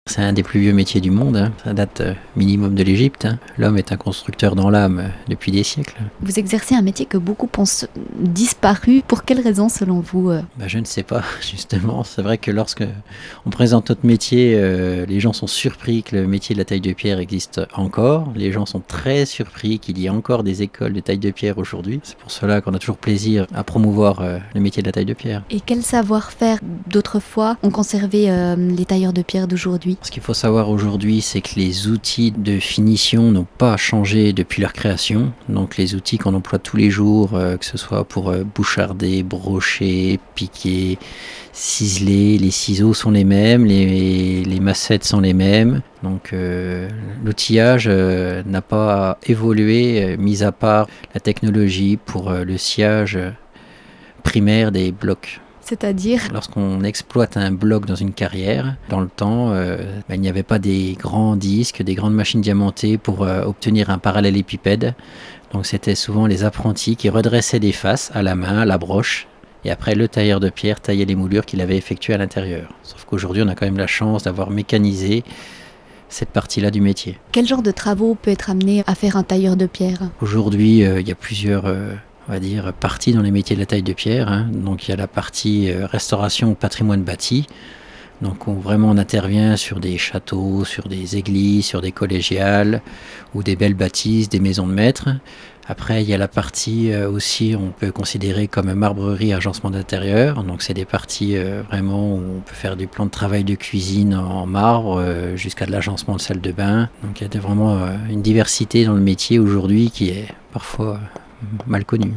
C'est un des plus vieux métiers du monde, hein. Ça date minimum de l'Égypte, hein. L'homme est un constructeur dans l'âme depuis des siècles. Vous exercez un métier que beaucoup pensent disparu. Pour quelle raison selon vous Je ne sais pas, justement. C'est vrai que lorsque on présente notre métier, les gens sont surpris que le métier de la taille de pierre existe encore. Les gens sont très surpris qu'il y ait encore des écoles de taille de pierre aujourd'hui. C'est pour cela qu'on a toujours plaisir à promouvoir le métier de la taille de pierre. Et quel savoir-faire d'autrefois ont conservé les tailleurs de pierre d'aujourd'hui? Ce qu'il faut savoir aujourd'hui, c'est que les outils de finition n'ont pas changé depuis leur création. Donc les outils qu'on emploie tous les jours, que ce soit pour boucharder, brocher, piquer, ciseler, les ciseaux sont les mêmes, les massettes sont les mêmes. Donc l'outillage n'a pas évolué, mis à part la technologie pour le sciage primaire des blocs. C'est-à-dire? Lorsqu'on exploite un bloc dans une carrière, dans le temps, il n'y avait pas des grands disques, des grandes machines diamantées pour obtenir un parallélépipède. Donc c'était souvent les apprentis qui redressaient des faces à la main, à la broche, et après le tailleur de pierre taillait les moulures qu'il avait effectuées à l'intérieur. Sauf qu'aujourd'hui on a quand même la chance d'avoir mécanisé cette partie-là du métier. Quel genre de travaux peut être amené à faire un tailleur de pierre? Aujourd'hui il y a plusieurs on va dire, partie dans les métiers de la taille de pierre, hein. Donc il y a la partie restauration patrimoine bâti, donc où vraiment on intervient sur des châteaux, sur des églises, sur des collégiales ou des belles bâtisses, des maisons de maître. Après il y a la partie aussi on peut considérer comme marbrerie, agencement d'intérieur, donc c'est des parties vraiment où on peut faire du plan de travail de cuisine en marbre jusqu'à de l'agencement de salle de bain. Donc il y a vraiment une diversité dans le métier aujourd'hui qui est parfois mal connu.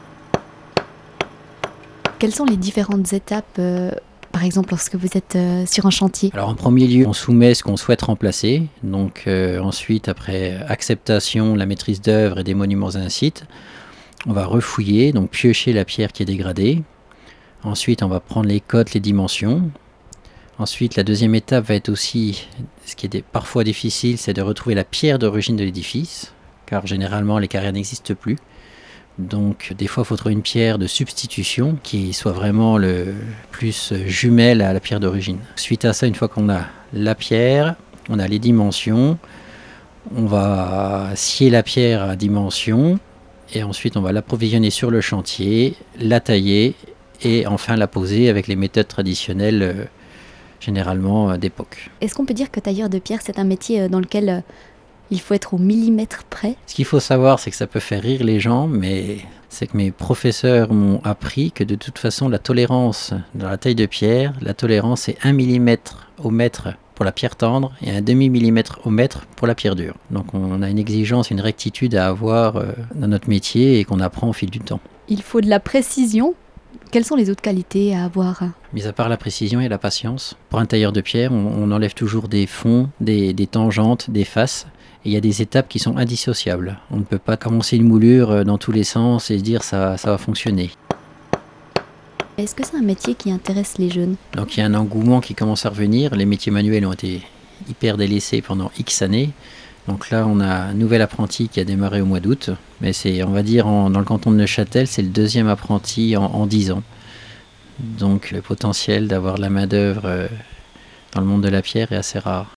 Quelles sont les différentes étapes, par exemple lorsque vous êtes sur un chantier? Alors en premier lieu, on soumet ce qu'on souhaite remplacer. Donc ensuite, après acceptation, la maîtrise d'œuvre et des monuments in site, on va refouiller, donc piocher la pierre qui est dégradée. Ensuite, on va prendre les cotes, les dimensions. Ensuite, la deuxième étape va être aussi, ce qui est parfois difficile, c'est de retrouver la pierre d'origine de l'édifice, car généralement les carrières n'existent plus. Donc des fois il faut trouver une pierre de substitution qui soit vraiment le plus jumelle à la pierre d'origine. Suite à ça, une fois qu'on a la pierre, on a les dimensions, on va scier la pierre à dimension et ensuite on va l'approvisionner sur le chantier, la tailler et enfin la poser avec les méthodes traditionnelles généralement d'époque. Est-ce qu'on peut dire que tailleur de pierre c'est un métier dans lequel il faut être au millimètre près? Ce qu'il faut savoir, c'est que ça peut faire rire les gens, mais c'est que mes professeurs m'ont appris que de toute façon, la tolérance dans la taille de pierre, la tolérance est 1 mm au mètre pour la pierre tendre et 1 demi-millimètre au mètre pour la pierre dure. Donc on a une exigence, une rectitude à avoir dans notre métier et qu'on apprend au fil du temps. Il faut de la précision. Quelles sont les autres qualités à avoir? Mis à part la précision et la patience, pour un tailleur de pierre, on enlève toujours des fonds, des tangentes, des faces. Et il y a des étapes qui sont indissociables. On ne peut pas commencer une moulure dans tous les sens et se dire ça va fonctionner. Est-ce que c'est un métier qui intéresse les jeunes? Donc il y a un engouement qui commence à revenir. Les métiers manuels ont été hyper délaissés pendant X années. Donc là, on a un nouvel apprenti qui a démarré au mois d'août. Mais c'est, on va dire, dans le canton de Neuchâtel, c'est le deuxième apprenti en 10 ans. Donc le potentiel d'avoir de la main-d'œuvre dans le monde de la pierre est assez rare.